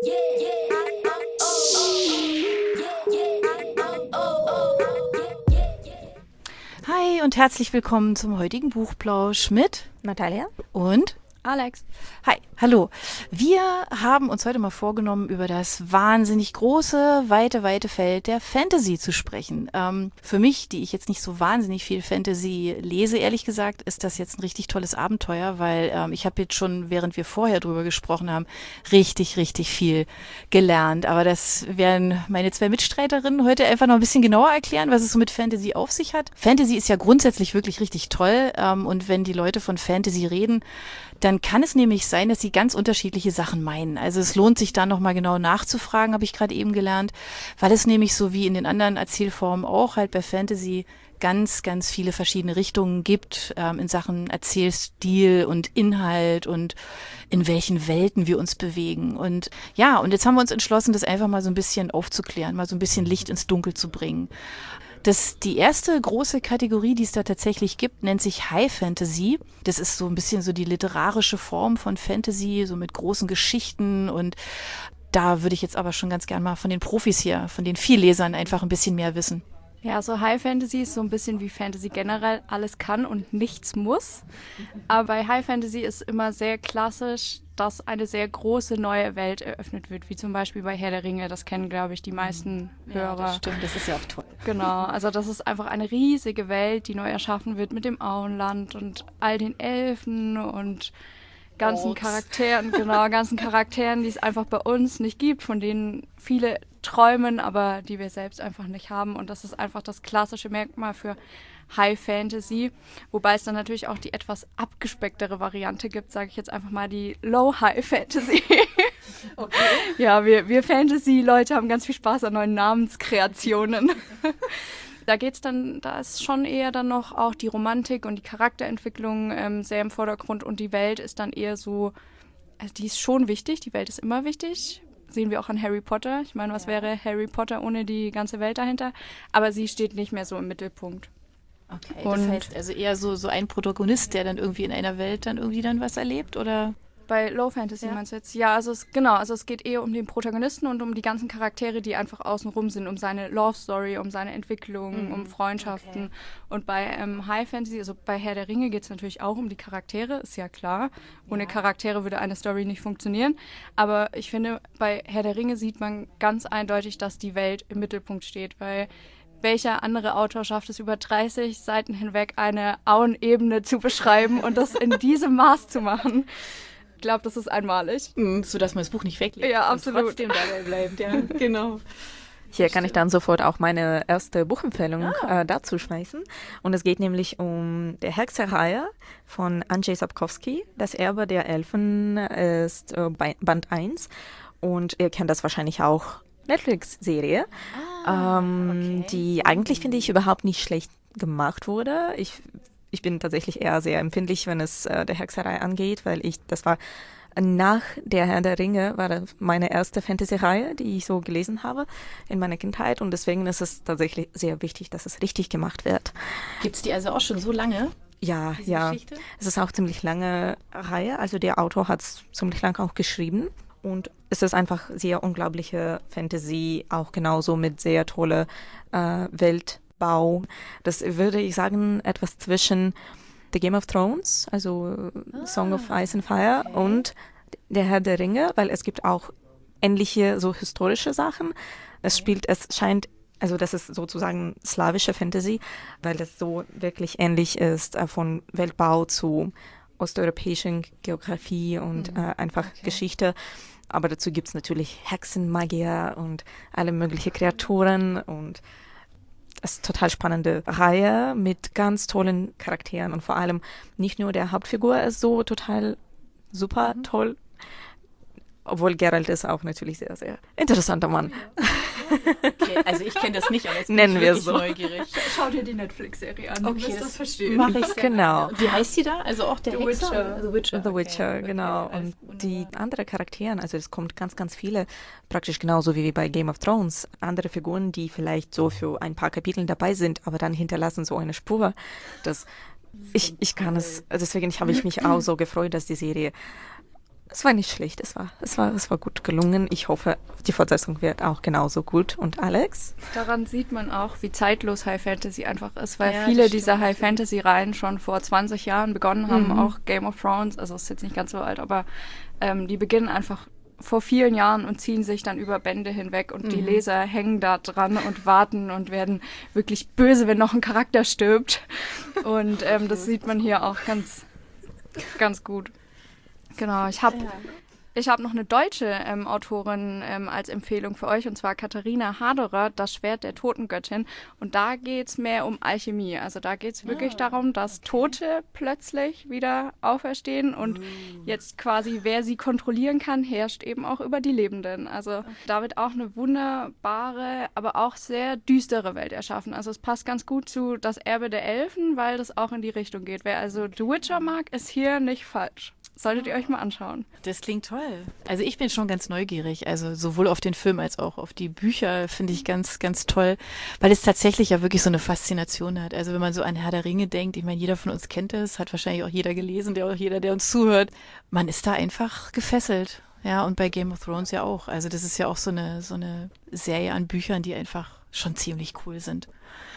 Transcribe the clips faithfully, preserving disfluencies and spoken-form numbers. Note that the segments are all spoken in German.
Hi und herzlich willkommen zum heutigen Buchplausch mit Natalia und Alex. Hi, hallo. Wir haben uns heute mal vorgenommen, über das wahnsinnig große, weite, weite Feld der Fantasy zu sprechen. Ähm, für mich, die ich jetzt nicht so wahnsinnig viel Fantasy lese, ehrlich gesagt, ist das jetzt ein richtig tolles Abenteuer, weil ähm, ich habe jetzt schon, während wir vorher drüber gesprochen haben, richtig, richtig viel gelernt. Aber das werden meine zwei Mitstreiterinnen heute einfach noch ein bisschen genauer erklären, was es so mit Fantasy auf sich hat. Fantasy ist ja grundsätzlich wirklich richtig toll ähm, und wenn die Leute von Fantasy reden, dann kann es nämlich sein, dass sie ganz unterschiedliche Sachen meinen. Also es lohnt sich da nochmal genau nachzufragen, habe ich gerade eben gelernt, weil es nämlich so wie in den anderen Erzählformen auch halt bei Fantasy ganz, ganz viele verschiedene Richtungen gibt ähm, in Sachen Erzählstil und Inhalt und in welchen Welten wir uns bewegen. Und ja, und jetzt haben wir uns entschlossen, das einfach mal so ein bisschen aufzuklären, mal so ein bisschen Licht ins Dunkel zu bringen. Das, die erste große Kategorie, die es da tatsächlich gibt, nennt sich High Fantasy. Das ist so ein bisschen so die literarische Form von Fantasy, so mit großen Geschichten. Und da würde ich jetzt aber schon ganz gern mal von den Profis hier, von den Viellesern einfach ein bisschen mehr wissen. Ja, so High Fantasy ist so ein bisschen wie Fantasy generell, alles kann und nichts muss. Aber bei High Fantasy ist immer sehr klassisch, dass eine sehr große neue Welt eröffnet wird, wie zum Beispiel bei Herr der Ringe. Das kennen, glaube ich, die meisten Hörer. Ja, das stimmt, das ist ja auch toll. Genau, also das ist einfach eine riesige Welt, die neu erschaffen wird mit dem Auenland und all den Elfen und ganzen Orks. Charakteren, genau, ganzen Charakteren, die es einfach bei uns nicht gibt, von denen viele träumen, aber die wir selbst einfach nicht haben. Und das ist einfach das klassische Merkmal für High Fantasy, wobei es dann natürlich auch die etwas abgespecktere Variante gibt, sage ich jetzt einfach mal die Low High Fantasy. Okay. Ja, wir, wir Fantasy-Leute haben ganz viel Spaß an neuen Namenskreationen. Da geht's dann, da ist schon eher dann noch auch die Romantik und die Charakterentwicklung ähm, sehr im Vordergrund und die Welt ist dann eher so, also die ist schon wichtig, die Welt ist immer wichtig. Sehen wir auch an Harry Potter. Ich meine, was ja. wäre Harry Potter ohne die ganze Welt dahinter? Aber sie steht nicht mehr so im Mittelpunkt. Okay, und das heißt also eher so, so ein Protagonist, der dann irgendwie in einer Welt dann irgendwie dann was erlebt, oder? Bei Low Fantasy ja. meinst du jetzt? Ja, also es, genau, also es geht eher um den Protagonisten und um die ganzen Charaktere, die einfach außenrum sind, um seine Love Story, um seine Entwicklung, mhm. um Freundschaften. Okay. Und bei ähm, High Fantasy, also bei Herr der Ringe geht es natürlich auch um die Charaktere, ist ja klar. Ohne ja. Charaktere würde eine Story nicht funktionieren. Aber ich finde, bei Herr der Ringe sieht man ganz eindeutig, dass die Welt im Mittelpunkt steht, weil welcher andere Autor schafft es über dreißig Seiten hinweg eine Auenebene zu beschreiben und das in diesem Maß zu machen? Ich glaube, das ist einmalig. Mhm, so dass man das Buch nicht weglegt. Ja, absolut. Und trotzdem dabei bleibt, ja, genau. Hier kann ich dann sofort auch meine erste Buchempfehlung ah. äh, dazu schmeißen. Und es geht nämlich um Der Hexerei von Andrzej Sapkowski. Das Erbe der Elfen ist äh, Band eins. Und ihr kennt das wahrscheinlich auch, Netflix-Serie, ah, ähm, okay. die eigentlich, finde ich, überhaupt nicht schlecht gemacht wurde. Ich Ich bin tatsächlich eher sehr empfindlich, wenn es äh, der Hexerei angeht, weil ich, das war nach der Herr der Ringe, war das meine erste Fantasy-Reihe, die ich so gelesen habe in meiner Kindheit und deswegen ist es tatsächlich sehr wichtig, dass es richtig gemacht wird. Gibt es die also auch schon so lange? Ja, ja. Geschichte? Es ist auch ziemlich lange Reihe, also der Autor hat es ziemlich lange auch geschrieben und es ist einfach sehr unglaubliche Fantasy, auch genauso mit sehr tolle äh, Welt. Bau. Das würde ich sagen, etwas zwischen The Game of Thrones, also ah, Song of Ice and Fire okay. und Der Herr der Ringe, weil es gibt auch ähnliche so historische Sachen. Es spielt, es scheint, also das ist sozusagen slawische Fantasy, weil das so wirklich ähnlich ist äh, von Weltbau zu osteuropäischen Geografie und mhm. äh, einfach okay. Geschichte. Aber dazu gibt es natürlich Hexen, Magier und alle möglichen Kreaturen und es ist eine total spannende Reihe mit ganz tollen Charakteren und vor allem nicht nur der Hauptfigur ist so total super mhm. toll, obwohl Geralt ist auch natürlich sehr, sehr interessanter Mann. Okay, also ich kenne das nicht, aber jetzt bin Nennen ich wir wirklich so. neugierig. Schau dir die Netflix-Serie an, okay, du wirst das, das verstehen. Mache ich, genau. Wie heißt die da? Also auch der The Hexer? Witcher. The Witcher, The okay. Witcher, genau. Okay, und die anderen Charakteren, also es kommt ganz, ganz viele, praktisch genauso wie bei Game of Thrones, andere Figuren, die vielleicht so für ein paar Kapitel dabei sind, aber dann hinterlassen so eine Spur, dass ich, ich kann es, deswegen habe ich mich auch so gefreut, dass die Serie Es war nicht schlecht, es war, es war, es war gut gelungen. Ich hoffe, die Fortsetzung wird auch genauso gut. Und Alex? Daran sieht man auch, wie zeitlos High Fantasy einfach ist, weil Ja, viele das dieser stimmt. High Fantasy Reihen schon vor zwanzig Jahren begonnen haben, Mhm. auch Game of Thrones, also ist jetzt nicht ganz so alt, aber ähm, die beginnen einfach vor vielen Jahren und ziehen sich dann über Bände hinweg und die Leser hängen da dran und warten und werden wirklich böse, wenn noch ein Charakter stirbt. Und ähm, das sieht man hier auch ganz, ganz gut. Genau, ich habe ich hab noch eine deutsche ähm, Autorin ähm, als Empfehlung für euch, und zwar Katharina Haderer, Das Schwert der Totengöttin. Und da geht's mehr um Alchemie. Also da geht's wirklich Ah, darum, dass Tote plötzlich wieder auferstehen und jetzt quasi, wer sie kontrollieren kann, herrscht eben auch über die Lebenden. Also da wird auch eine wunderbare, aber auch sehr düstere Welt erschaffen. Also es passt ganz gut zu Das Erbe der Elfen, weil das auch in die Richtung geht. Wer also The Witcher mag, ist hier nicht falsch. Solltet ihr euch mal anschauen. Das klingt toll. Also ich bin schon ganz neugierig. Also sowohl auf den Film als auch auf die Bücher finde ich ganz, ganz toll, weil es tatsächlich ja wirklich so eine Faszination hat. Also wenn man so an Herr der Ringe denkt, ich meine, jeder von uns kennt es, hat wahrscheinlich auch jeder gelesen, der auch jeder, der uns zuhört. Man ist da einfach gefesselt. Ja, und bei Game of Thrones ja auch. Also das ist ja auch so eine, so eine Serie an Büchern, die einfach schon ziemlich cool sind.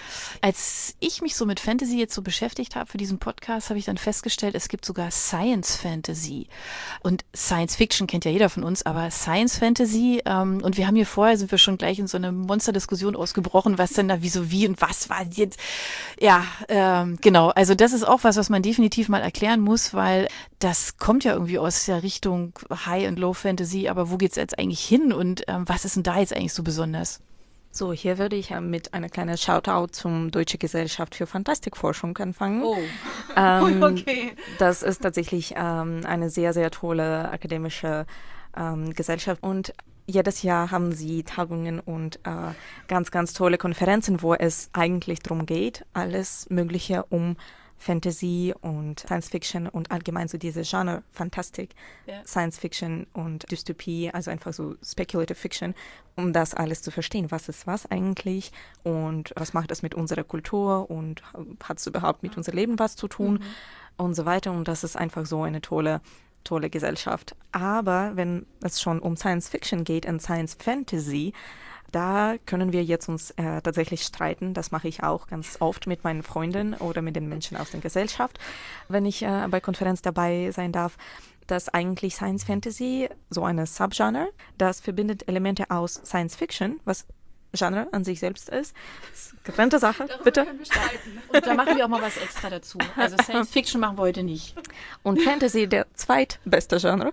Als ich mich so mit Fantasy jetzt so beschäftigt habe für diesen Podcast, habe ich dann festgestellt, es gibt sogar Science Fantasy. Und Science Fiction kennt ja jeder von uns, aber Science Fantasy, ähm, und wir haben hier vorher, sind wir schon gleich in so eine Monsterdiskussion ausgebrochen, was denn da wieso wie und was war jetzt. Ja, ähm, genau. Also das ist auch was, was man definitiv mal erklären muss, weil das kommt ja irgendwie aus der Richtung High- und Low Fantasy, aber wo geht's jetzt eigentlich hin und ähm, was ist denn da jetzt eigentlich so besonders? So, hier würde ich äh, mit einer kleinen Shoutout zum Deutsche Gesellschaft für Fantastikforschung anfangen. Oh, Ähm, okay. Das ist tatsächlich ähm, eine sehr, sehr tolle akademische ähm, Gesellschaft und jedes Jahr haben sie Tagungen und äh, ganz, ganz tolle Konferenzen, wo es eigentlich darum geht, alles Mögliche um Fantasy und Science Fiction und allgemein so diese Genre Fantastik, Ja. Science Fiction und Dystopie, also einfach so Speculative Fiction, um das alles zu verstehen, was ist was eigentlich und was macht es mit unserer Kultur und hat es überhaupt mit unserem Leben was zu tun und so weiter. Und das ist einfach so eine tolle, tolle Gesellschaft. Aber wenn es schon um Science Fiction geht und Science Fantasy, da können wir jetzt uns äh, tatsächlich streiten. Das mache ich auch ganz oft mit meinen Freunden oder mit den Menschen aus der Gesellschaft, wenn ich äh, bei Konferenz dabei sein darf, dass eigentlich Science Fantasy so eine Subgenre, das verbindet Elemente aus Science Fiction, was Genre an sich selbst ist. Das ist eine getrennte Sache, bitte. Und da machen wir auch mal was extra dazu. Also Science Fiction machen wir heute nicht. Und Fantasy, der zweitbeste Genre.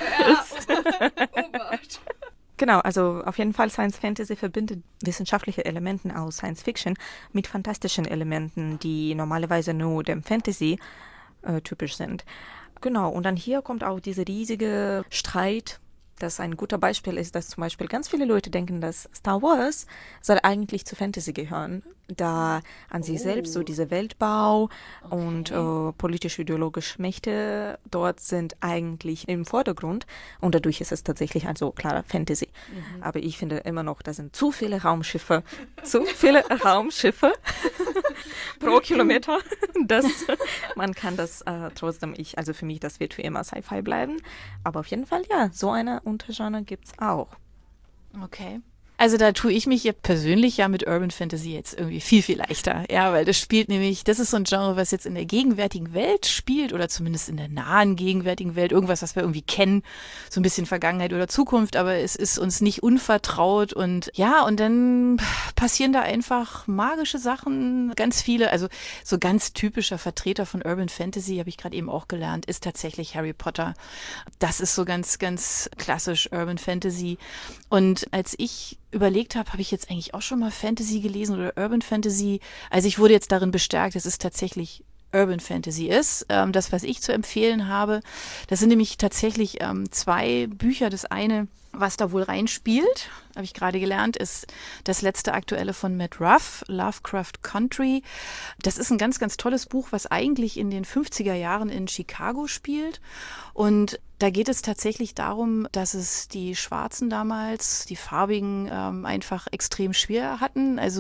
Genau, also auf jeden Fall Science Fantasy verbindet wissenschaftliche Elemente aus Science Fiction mit fantastischen Elementen, die normalerweise nur dem Fantasy äh, typisch sind. Genau, und dann hier kommt auch dieser riesige Streit, das ein guter Beispiel ist, dass zum Beispiel ganz viele Leute denken, dass Star Wars soll eigentlich zu Fantasy gehören, da an sich selbst so dieser Weltbau und äh, politisch-ideologische Mächte dort sind eigentlich im Vordergrund und dadurch ist es tatsächlich also klarer Fantasy. Mhm. Aber ich finde immer noch, da sind zu viele Raumschiffe, zu viele Raumschiffe pro Kilometer, dass man kann das äh, trotzdem, ich, also für mich, das wird für immer Sci-Fi bleiben, aber auf jeden Fall, ja, so eine Untergenre gibt's auch. Okay. Also da tue ich mich ja persönlich ja mit Urban Fantasy jetzt irgendwie viel, viel leichter. Ja, weil das spielt nämlich, das ist so ein Genre, was jetzt in der gegenwärtigen Welt spielt oder zumindest in der nahen gegenwärtigen Welt. Irgendwas, was wir irgendwie kennen, so ein bisschen Vergangenheit oder Zukunft, aber es ist uns nicht unvertraut und ja, und dann passieren da einfach magische Sachen, ganz viele, also so ganz typischer Vertreter von Urban Fantasy, habe ich gerade eben auch gelernt, ist tatsächlich Harry Potter. Das ist so ganz, ganz klassisch Urban Fantasy. Und als ich überlegt habe, habe ich jetzt eigentlich auch schon mal Fantasy gelesen oder Urban Fantasy. Also ich wurde jetzt darin bestärkt, dass es tatsächlich Urban Fantasy ist. Ähm, das, was ich zu empfehlen habe, das sind nämlich tatsächlich ähm, zwei Bücher. Das eine, was da wohl reinspielt, habe ich gerade gelernt, ist das letzte aktuelle von Matt Ruff, Lovecraft Country. Das ist ein ganz, ganz tolles Buch, was eigentlich in den fünfziger Jahren in Chicago spielt. Und da geht es tatsächlich darum, dass es die Schwarzen damals, die Farbigen, ähm, einfach extrem schwer hatten. Also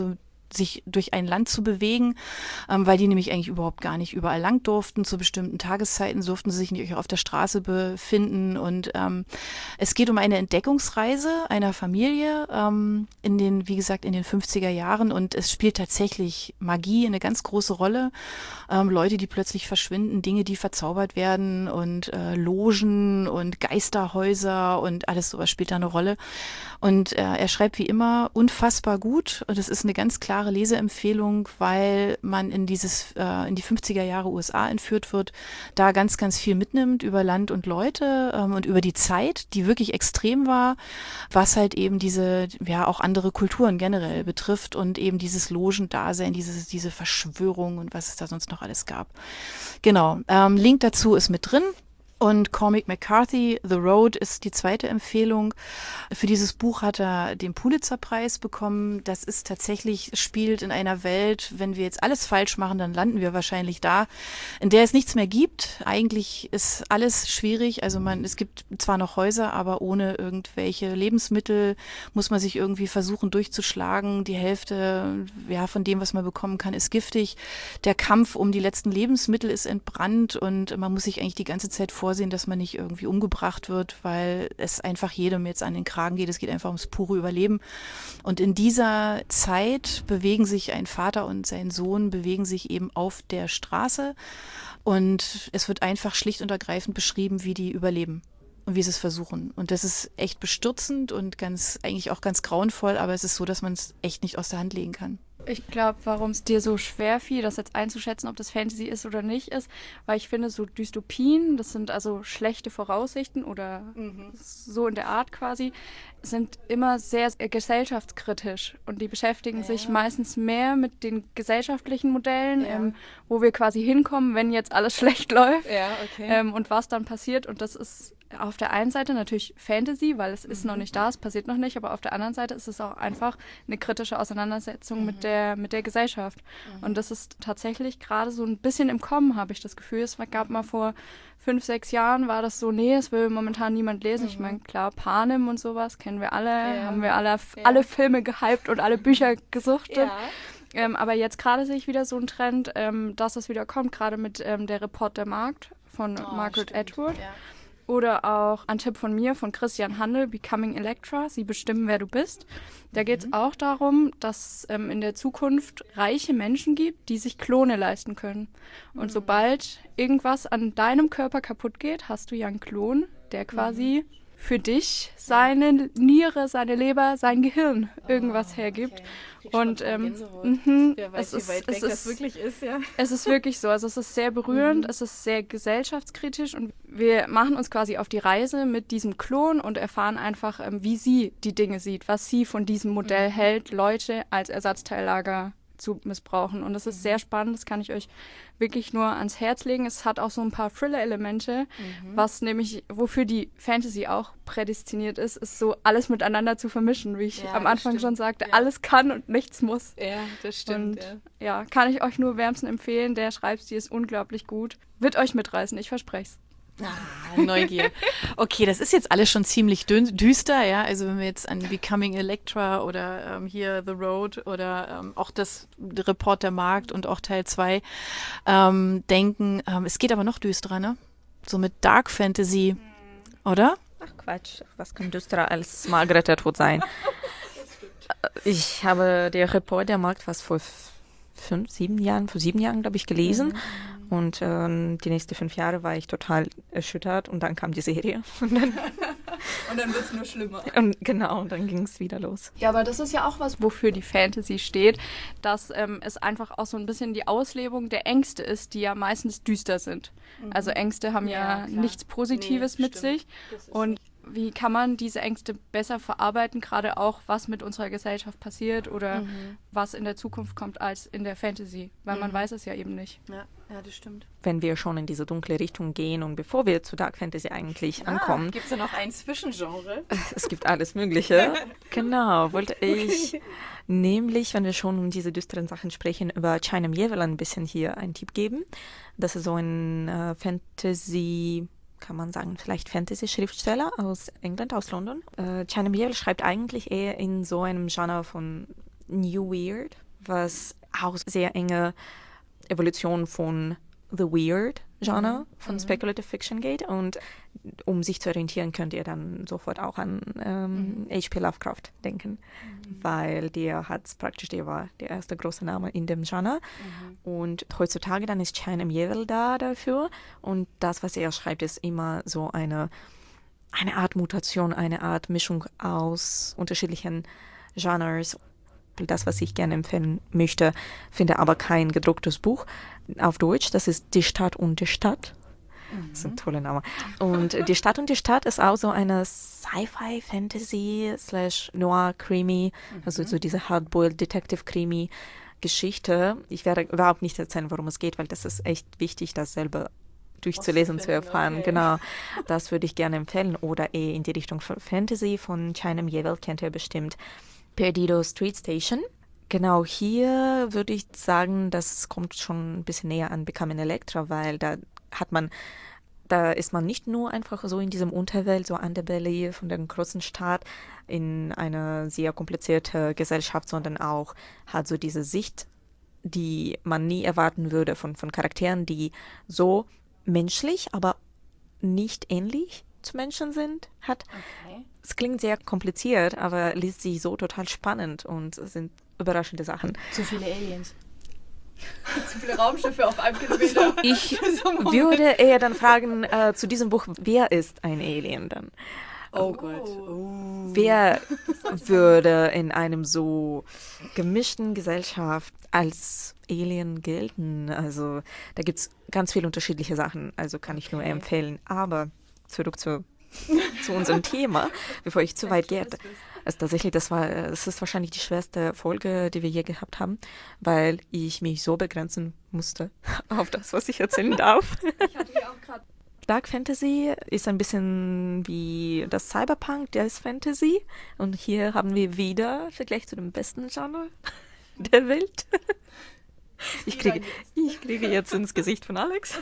sich durch ein Land zu bewegen, ähm, weil die nämlich eigentlich überhaupt gar nicht überall lang durften. Zu bestimmten Tageszeiten durften sie sich nicht auf der Straße befinden. Und ähm, es geht um eine Entdeckungsreise einer Familie ähm, in den, wie gesagt, in den fünfziger Jahren. Und es spielt tatsächlich Magie eine ganz große Rolle. Ähm, Leute, die plötzlich verschwinden, Dinge, die verzaubert werden und äh, Logen und Geisterhäuser und alles sowas spielt da eine Rolle. Und äh, er schreibt wie immer unfassbar gut. Und es ist eine ganz klare Leseempfehlung, weil man in dieses, äh, in die fünfziger Jahre U S A entführt wird, da ganz, ganz viel mitnimmt über Land und Leute ähm, und über die Zeit, die wirklich extrem war, was halt eben diese, ja, auch andere Kulturen generell betrifft und eben dieses Logendasein, diese, diese Verschwörung und was es da sonst noch alles gab. Genau. Ähm, Link dazu ist mit drin. Und Cormac McCarthy, The Road, ist die zweite Empfehlung. Für dieses Buch hat er den Pulitzer-Preis bekommen. Das ist tatsächlich, spielt in einer Welt, wenn wir jetzt alles falsch machen, dann landen wir wahrscheinlich da, in der es nichts mehr gibt. Eigentlich ist alles schwierig. Also man, es gibt zwar noch Häuser, aber ohne irgendwelche Lebensmittel muss man sich irgendwie versuchen durchzuschlagen. Die Hälfte, ja, von dem, was man bekommen kann, ist giftig. Der Kampf um die letzten Lebensmittel ist entbrannt und man muss sich eigentlich die ganze Zeit vorsehen, dass man nicht irgendwie umgebracht wird, weil es einfach jedem jetzt an den Kragen geht. Es geht einfach ums pure Überleben. Und in dieser Zeit bewegen sich ein Vater und sein Sohn, bewegen sich eben auf der Straße. Und es wird einfach schlicht und ergreifend beschrieben, wie die überleben und wie sie es versuchen. Und das ist echt bestürzend und ganz, eigentlich auch ganz grauenvoll, aber es ist so, dass man es echt nicht aus der Hand legen kann. Ich glaube, warum es dir so schwer fiel, das jetzt einzuschätzen, ob das Fantasy ist oder nicht, ist, weil ich finde, so Dystopien, das sind also schlechte Voraussichten oder mhm. so in der Art quasi, sind immer sehr, sehr gesellschaftskritisch und die beschäftigen ja. sich meistens mehr mit den gesellschaftlichen Modellen, ja. ähm, wo wir quasi hinkommen, wenn jetzt alles schlecht läuft ja, okay. ähm, und was dann passiert. Und das ist auf der einen Seite natürlich Fantasy, weil es ist mhm. noch nicht da, es passiert noch nicht, aber auf der anderen Seite ist es auch einfach eine kritische Auseinandersetzung mhm. mit der mit der Gesellschaft. Mhm. Und das ist tatsächlich gerade so ein bisschen im Kommen, habe ich das Gefühl. Es gab mal vor fünf, sechs Jahren, war das so, nee, es will momentan niemand lesen. Mhm. Ich meine, klar, Panem und sowas kennen wir alle, ja. haben wir alle, ja. alle Filme gehypt und alle Bücher gesuchtet. Ja. Ähm, aber jetzt gerade sehe ich wieder so einen Trend, ähm, dass es wieder kommt, gerade mit ähm, der Report der Markt von oh, Margaret stimmt. Atwood. Ja. Oder auch ein Tipp von mir, von Christian Handel, Becoming Electra, Sie bestimmen, wer du bist. Da geht es mhm. auch darum, dass es ähm, in der Zukunft reiche Menschen gibt, die sich Klone leisten können. Und mhm. sobald irgendwas an deinem Körper kaputt geht, hast du ja einen Klon, der quasi mhm. für dich seine Niere, seine Leber, sein Gehirn irgendwas oh, hergibt. Okay. Und ähm, mh, Wer weiß, es, wie weit ist, weg es, das wirklich ist, ja. es ist wirklich so. Also es ist sehr berührend, mhm. es ist sehr gesellschaftskritisch und wir machen uns quasi auf die Reise mit diesem Klon und erfahren einfach, ähm, wie sie die Dinge sieht, was sie von diesem Modell mhm. hält, Leute als Ersatzteillager zu missbrauchen. Und das ist sehr spannend, das kann ich euch wirklich nur ans Herz legen. Es hat auch so ein paar Thriller-Elemente, mhm. was nämlich, wofür die Fantasy auch prädestiniert ist, ist so alles miteinander zu vermischen, wie ich ja, am Anfang schon sagte. Ja. Alles kann und nichts muss. Ja, das stimmt. Und, ja. ja, kann ich euch nur wärmstens empfehlen. Der Schreibstil ist unglaublich gut. Wird euch mitreißen, ich verspreche es. Ah, Neugier. Okay, das ist jetzt alles schon ziemlich dü- düster, ja. Also wenn wir jetzt an Becoming Electra oder ähm, hier The Road oder ähm, auch das Report der Markt und auch Teil zwei ähm, denken, ähm, es geht aber noch düsterer, ne? So mit Dark Fantasy, oder? Ach Quatsch, was kann düsterer als Margaret Atwood sein? Ich habe der Report der Markt fast vor fünf, sieben Jahren, vor sieben Jahren, glaube ich, gelesen. Mhm. Und ähm, die nächsten fünf Jahre war ich total erschüttert und dann kam die Serie. Und dann, und dann wird es nur schlimmer. Und genau, und dann ging es wieder los. Ja, aber das ist ja auch was, wofür die Fantasy steht, dass ähm, es einfach auch so ein bisschen die Auslebung der Ängste ist, die ja meistens düster sind. Mhm. Also Ängste haben ja, ja nichts Positives nee, mit stimmt. sich. Und wie kann man diese Ängste besser verarbeiten, gerade auch, was mit unserer Gesellschaft passiert oder mhm. was in der Zukunft kommt als in der Fantasy, weil mhm. man weiß es ja eben nicht. Ja, ja, das stimmt. Wenn wir schon in diese dunkle Richtung gehen und bevor wir zu Dark Fantasy eigentlich ah, ankommen. Gibt es da noch ein Zwischengenre? Es gibt alles Mögliche. Genau, wollte ich okay. nämlich, wenn wir schon um diese düsteren Sachen sprechen, über China Miéville ein bisschen hier einen Tipp geben. Das ist so ein äh, Fantasy- kann man sagen, vielleicht Fantasy-Schriftsteller aus England, aus London. Äh, China Miéville schreibt eigentlich eher in so einem Genre von New Weird. was auch sehr enge Evolution von The Weird-Genre, mhm. von Speculative Fiction geht. Und um sich zu orientieren, könnt ihr dann sofort auch an ähm, mhm. H P Lovecraft denken, mhm. weil der hat praktisch, der war der erste große Name in dem Genre. Mhm. Und heutzutage dann ist China Miéville da dafür. Und das, was er schreibt, ist immer so eine, eine Art Mutation, eine Art Mischung aus unterschiedlichen Genres. Das, was ich gerne empfehlen möchte, finde aber kein gedrucktes Buch auf Deutsch. Das ist Die Stadt und die Stadt. Das ist ein toller Name. Und Die Stadt und die Stadt ist auch so eine Sci-Fi, Fantasy, slash Noir, Creamy, mhm. also so diese Hardboiled Detective Creamy Geschichte. Ich werde überhaupt nicht erzählen, worum es geht, weil das ist echt wichtig, das selber durchzulesen, zu erfahren. Okay. Genau, das würde ich gerne empfehlen. Oder eher in die Richtung von Fantasy von China Miéville, kennt ihr bestimmt. Perdido Street Station. Genau, hier würde ich sagen, das kommt schon ein bisschen näher an Becoming Electra, weil da hat man, da ist man nicht nur einfach so in diesem Unterwelt, so Underbelly von der großen Stadt in eine sehr komplizierte Gesellschaft, sondern auch hat so diese Sicht, die man nie erwarten würde von, von Charakteren, die so menschlich, aber nicht ähnlich zu Menschen sind, hat. Okay. Es klingt sehr kompliziert, aber liest sich so total spannend und es sind überraschende Sachen. Zu viele Aliens. Zu viele Raumschiffe auf einem Kilometer. Ich würde eher dann fragen, äh, zu diesem Buch, wer ist ein Alien dann? Oh Gott. Oh. Wer würde in einem so gemischten Gesellschaft als Alien gelten? Also da gibt es ganz viele unterschiedliche Sachen, also kann ich nur empfehlen. Aber zurück zu, zu unserem Thema, bevor ich zu weit gehe. Also tatsächlich, das war, es ist wahrscheinlich die schwerste Folge, die wir je gehabt haben, weil ich mich so begrenzen musste auf das, was ich erzählen darf. Ich hatte hier auch gerade Dark Fantasy ist ein bisschen wie das Cyberpunk, der ist Fantasy. Und hier haben wir wieder Vergleich zu dem besten Genre der Welt. Ich kriege, ich kriege jetzt ins Gesicht von Alex.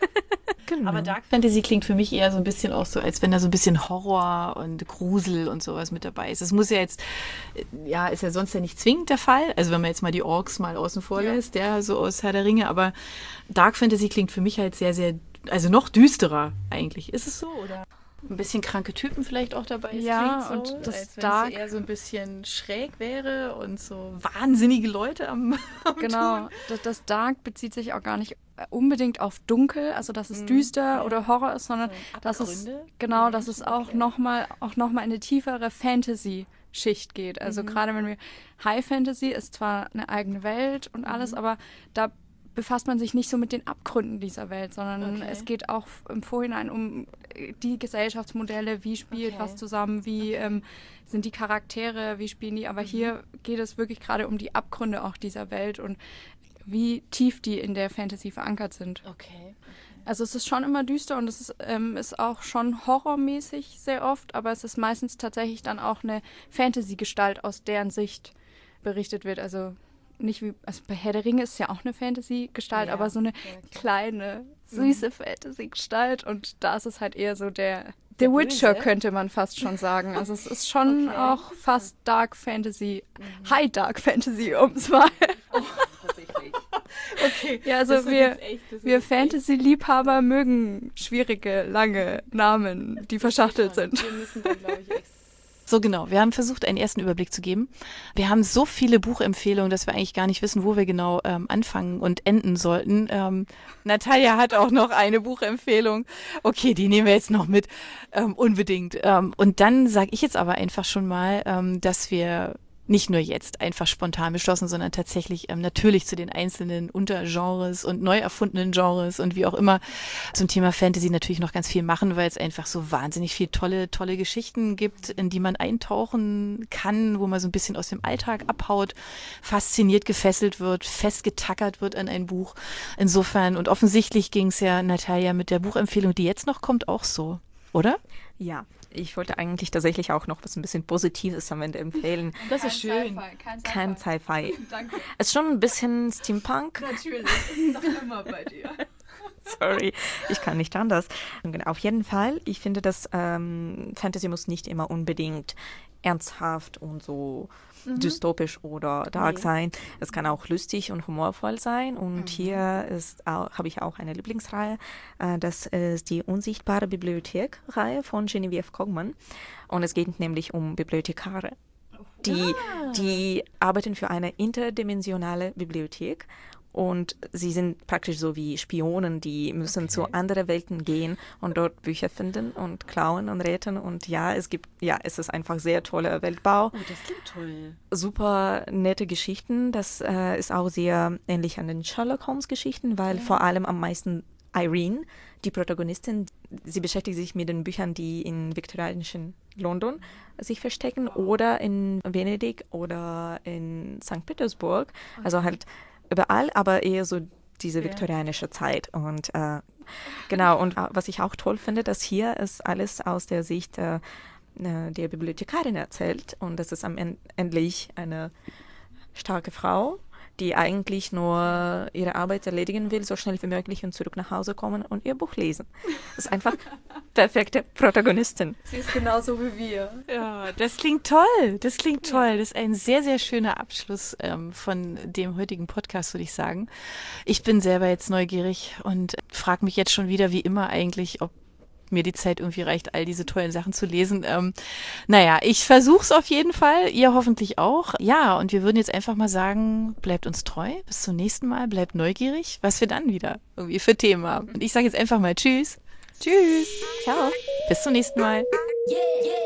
Genau. Aber Dark Fantasy klingt für mich eher so ein bisschen auch so, als wenn da so ein bisschen Horror und Grusel und sowas mit dabei ist. Es muss ja jetzt, ja, ist ja sonst ja nicht zwingend der Fall. Also wenn man jetzt mal die Orks mal außen vor lässt, ja, so aus Herr der Ringe. Aber Dark Fantasy klingt für mich halt sehr, sehr, also noch düsterer eigentlich. Ist es so, oder? Ein bisschen kranke Typen vielleicht auch dabei. Ja, so, und das als Dark eher so ein bisschen schräg wäre und so wahnsinnige Leute am, am Genau, das, das Dark bezieht sich auch gar nicht unbedingt auf dunkel, also dass es mhm. düster ja. oder Horror ist, sondern so dass es genau, dass es auch okay. nochmal auch noch mal in eine tiefere Fantasy-Schicht geht. Also mhm. gerade wenn wir High Fantasy ist zwar eine eigene Welt und alles, mhm. aber da befasst man sich nicht so mit den Abgründen dieser Welt, sondern okay. es geht auch im Vorhinein um die Gesellschaftsmodelle, wie spielt okay. was zusammen, wie ähm, sind die Charaktere, wie spielen die, aber mhm. hier geht es wirklich gerade um die Abgründe auch dieser Welt und wie tief die in der Fantasy verankert sind. Okay. Also es ist schon immer düster und es ist, ähm, ist auch schon horrormäßig sehr oft, aber es ist meistens tatsächlich dann auch eine Fantasy-Gestalt, aus deren Sicht berichtet wird, also nicht wie, also bei Herr der Ringe ist ja auch eine Fantasy-Gestalt, ja, aber so eine ja, kleine, süße mhm. Fantasy-Gestalt und da ist es halt eher so der, der, der Witcher, Böse. Könnte man fast schon sagen. Also es ist schon okay. auch fast Dark Fantasy, mhm. High Dark Fantasy, um es mal. Oh, tatsächlich. Okay. Ja, also wir, wir Fantasy-Liebhaber mögen schwierige, lange Namen, die verschachtelt sind. Wir müssen dann, glaube ich, extra So genau, wir haben versucht, einen ersten Überblick zu geben. Wir haben so viele Buchempfehlungen, dass wir eigentlich gar nicht wissen, wo wir genau ähm, anfangen und enden sollten. Ähm, Natalia hat auch noch eine Buchempfehlung. Okay, die nehmen wir jetzt noch mit, ähm, unbedingt. Ähm, und dann sage ich jetzt aber einfach schon mal, ähm, dass wir nicht nur jetzt einfach spontan beschlossen, sondern tatsächlich ähm, natürlich zu den einzelnen Untergenres und neu erfundenen Genres und wie auch immer zum Thema Fantasy natürlich noch ganz viel machen, weil es einfach so wahnsinnig viel tolle, tolle Geschichten gibt, in die man eintauchen kann, wo man so ein bisschen aus dem Alltag abhaut, fasziniert, gefesselt wird, festgetackert wird an ein Buch. Insofern, und offensichtlich ging es ja, Natalia, mit der Buchempfehlung, die jetzt noch kommt, auch so, oder? Ja. Ich wollte eigentlich tatsächlich auch noch was ein bisschen Positives am Ende empfehlen. Das ist schön. Kein Sci-Fi. Kein Sci-Fi. Danke. Es ist schon ein bisschen Steampunk. Natürlich, das ist doch immer bei dir. Sorry, ich kann nicht anders. Auf jeden Fall, ich finde, dass ähm, Fantasy muss nicht immer unbedingt ernsthaft und so mhm. dystopisch oder dark nee. sein. Es kann auch lustig und humorvoll sein. Und mhm. hier ist habe ich auch eine Lieblingsreihe. Äh, das ist die Unsichtbare Bibliothek-Reihe von Genevieve Cogman. Und es geht nämlich um Bibliothekare. Die, ah. die arbeiten für eine interdimensionale Bibliothek. Und sie sind praktisch so wie Spionen, die müssen okay. zu anderen Welten gehen und dort Bücher finden und klauen und retten. Und ja, es gibt, ja, es ist einfach sehr toller Weltbau. Oh, das klingt toll. Super nette Geschichten. Das äh, ist auch sehr ähnlich an den Sherlock Holmes Geschichten, weil okay. vor allem am meisten Irene, die Protagonistin, sie beschäftigt sich mit den Büchern, die in viktorianischen London sich verstecken oder in Venedig oder in Sankt Petersburg. Okay. Also halt überall, aber eher so diese ja. viktorianische Zeit. Und äh, genau, und äh, was ich auch toll finde, dass hier ist alles aus der Sicht äh, der Bibliothekarin erzählt. Und das ist am Ende endlich eine starke Frau, die eigentlich nur ihre Arbeit erledigen will, so schnell wie möglich und zurück nach Hause kommen und ihr Buch lesen. Das ist einfach perfekte Protagonistin. Sie ist genauso wie wir. Ja, das klingt toll. Das klingt toll. Das ist ein sehr, sehr schöner Abschluss ähm, von dem heutigen Podcast, würde ich sagen. Ich bin selber jetzt neugierig und frage mich jetzt schon wieder, wie immer eigentlich, ob mir die Zeit irgendwie reicht, all diese tollen Sachen zu lesen. Ähm, naja, ich versuche es auf jeden Fall, ihr hoffentlich auch. Ja, und wir würden jetzt einfach mal sagen, bleibt uns treu, bis zum nächsten Mal, bleibt neugierig, was wir dann wieder irgendwie für Themen haben. Und ich sage jetzt einfach mal Tschüss. Tschüss. Ciao. Bis zum nächsten Mal. Yeah, yeah.